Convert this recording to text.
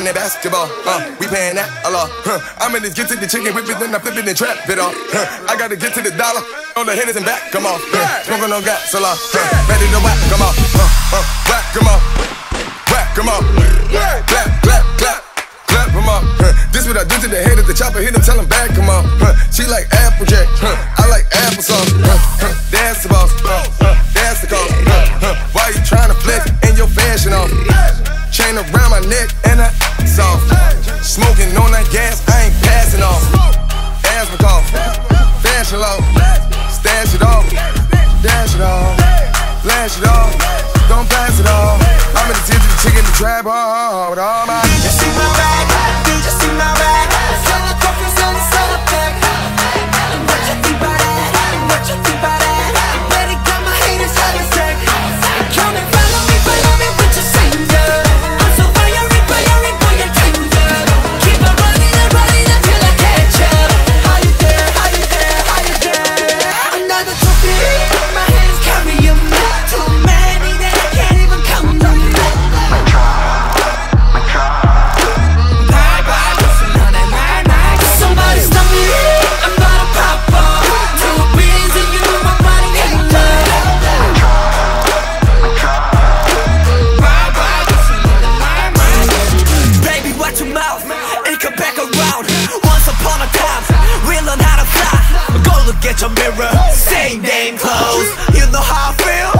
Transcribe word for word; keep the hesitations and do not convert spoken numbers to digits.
running that basketball. Uh, we paying that a lot. Huh. I'm in this get to the chicken whip it, then I flip it and trap it off. Huh. I gotta get to the dollar on the hitters and back, come on. Huh. Smoking on gas a lot. Huh. Ready to whack, come on. Uh, uh, whack, come on. Whack, come on. Clap, clap, clap. Clap, come on. Huh. This what I do to the head of the chopper, hit him, tell him back, come on. Huh. She like Applejack, huh. I like applesauce. Huh. Huh. That's the boss, huh. Huh. That's the cause. Huh. Huh. Why you tryna flex in your fashion off? Chain around my neck and I soft. Smoking on that gas, I ain't passing off. Asthma cough, fashion low. Stash it off, dash it off, flash it off. Don't pass it off. I'm in the tip of the chicken, the trap hard with all my. You see my bag, you just see my bag. Sell the coffee, sell the sell pack. What you think about that? What you think about that? Better got my haters out of sight. Come and follow me, follow me with your singer. I'm so fiery, fiery, boy, you're tender. Keep on running and running until I catch up. How you there? How you there? How you there? Another trophy, my hands carry them. Too many that I can't even count them. Somebody stop me, I'm about to pop up. Two beans and you know my body ain't done. Baby, watch your mouth and come back around. Once upon a time, we learned how to fly. Go look at your mirror, same damn clothes. You know how I feel?